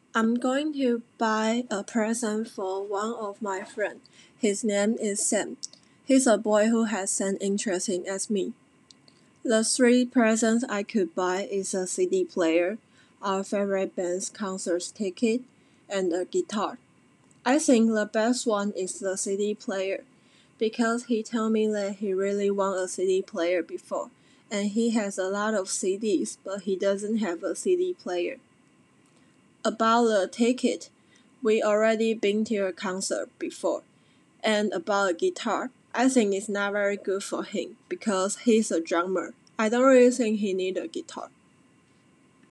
I'm going to buy a present for one of my friends. His name is Sam. He's a boy who has same interest as me. The three presents I could buy is a CD player, our favorite band's concert ticket, and a guitar. I think the best one is the CD player because he told me that he really want a CD player before, and he has a lot of CDs, but he doesn't have a CD player. About the ticket, we already been to a concert before. And about a guitar, I think it's not very good for him because he's a drummer. I don't really think he need a guitar.